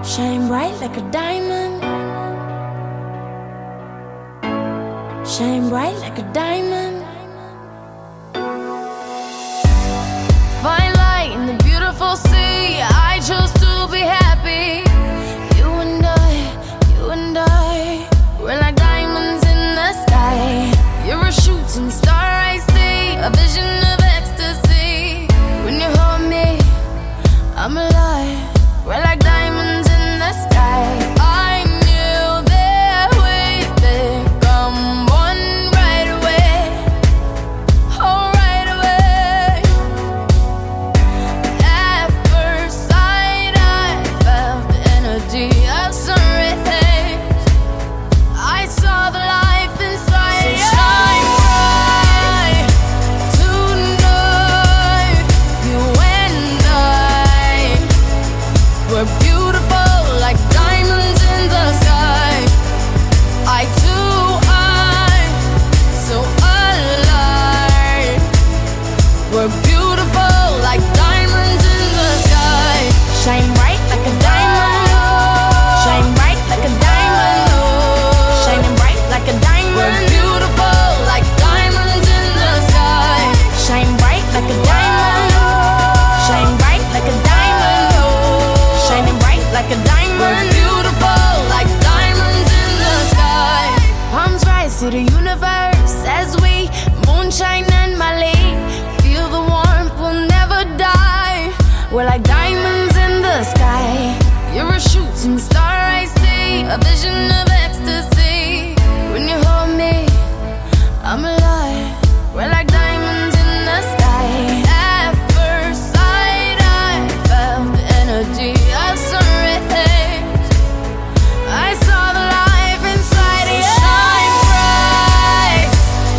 Shine bright like a diamond. Shine bright like a diamond. Find light in the beautiful sea. I chose to be happy. You and I, we're like diamonds in the sky. You're a shooting star, I see, a vision of ecstasy. When you hold me, I'm alive. We're like diamonds in the sky. I knew that we'd become one right away. Oh, right away. At first sight, I felt the energy of sun rays. I saw the life inside you. Shine bright tonight. You and I, we're beautiful like diamonds in the sky. I too, I'm so alive. We're beautiful like diamonds in the sky. Shine bright like a diamond. Shine bright like a diamond. Shining bright like a diamond. We're beautiful like diamonds in the sky. Shine bright like a diamond. Shine bright like a diamond. Shining bright like a diamond. We're beautiful like diamonds in the sky. Palms rise to the universe as we moonshine and Mali. Feel the warmth, we'll never die. We're like diamonds in the sky. You're a shooting star, I see, a vision of ecstasy. When you hold me, I'm alive. We're like diamonds in the sky. At first sight, I felt the energy of sun rays. I saw the life inside you. Shine bright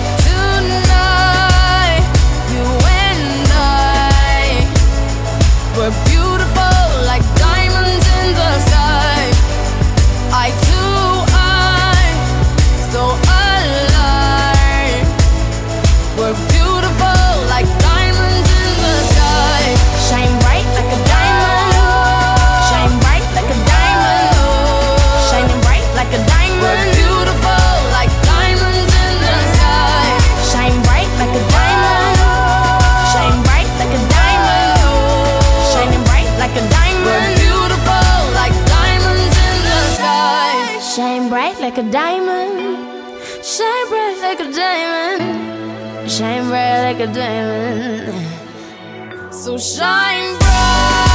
tonight. You and I, we're beautiful like diamonds in the sky. I too, I'm so alive. We're beautiful like diamonds in the sky. Shine bright like a diamond. Shine bright like a diamond. Shining bright like a diamond. We're beautiful like diamonds in the sky. Shine bright like a diamond. Shine bright like a diamond. Shining bright like a diamond. We're beautiful like diamonds in the sky. Shine bright like a diamond. Shine bright like a diamond. Shine bright like a diamond. So shine bright.